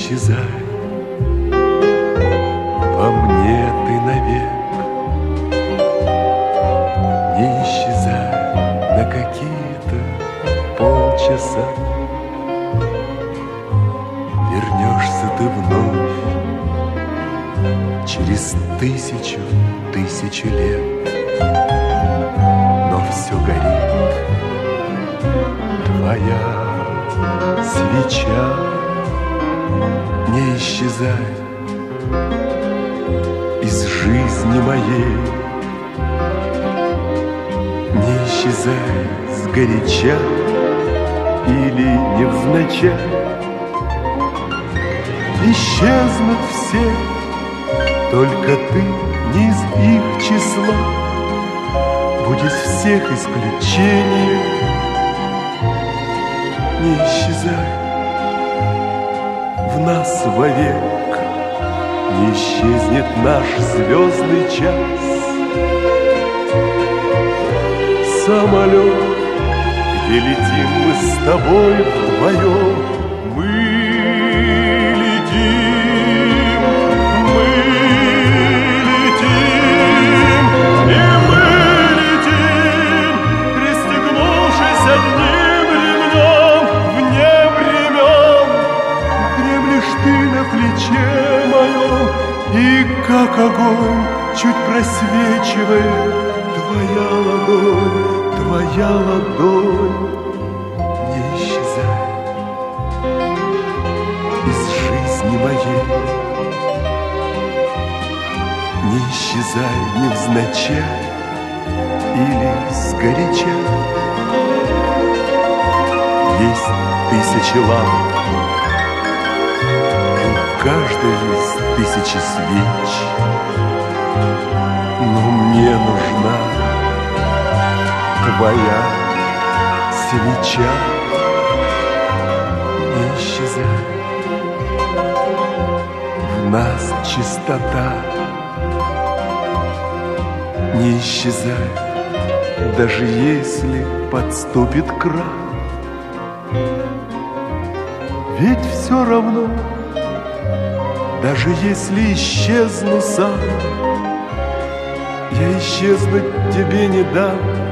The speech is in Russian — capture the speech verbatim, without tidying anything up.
исчезай, во мне ты навек. Не исчезай на какие-то полчаса, вернешься ты вновь через тысячу, тысячу лет. Но все горит, твоя свеча. Не исчезай из жизни моей, не исчезай сгоряча или невзначай. Исчезнут все, только ты не из их числа. Будешь всех исключением. Не исчезай в нас вовек, не исчезнет наш звездный час. Самолет, где летим мы с тобой вдвоем, мы летим, мы летим, и мы летим, пристегнувшись одним ремнем вне времен. Дремлешь ты на плече моем, и как огонь чуть просвечивает твоя ладонь, твоя ладонь. Не исчезай из жизни моей, не исчезай невзначай или сгоряча. Есть тысячи ламп, и у каждой есть тысячи свеч, но мне нужна твоя свеча. Не исчезай, в нас чистота. Не исчезай, даже если подступит крах. Ведь все равно, даже если исчезну сам, я исчезнуть тебе не дам.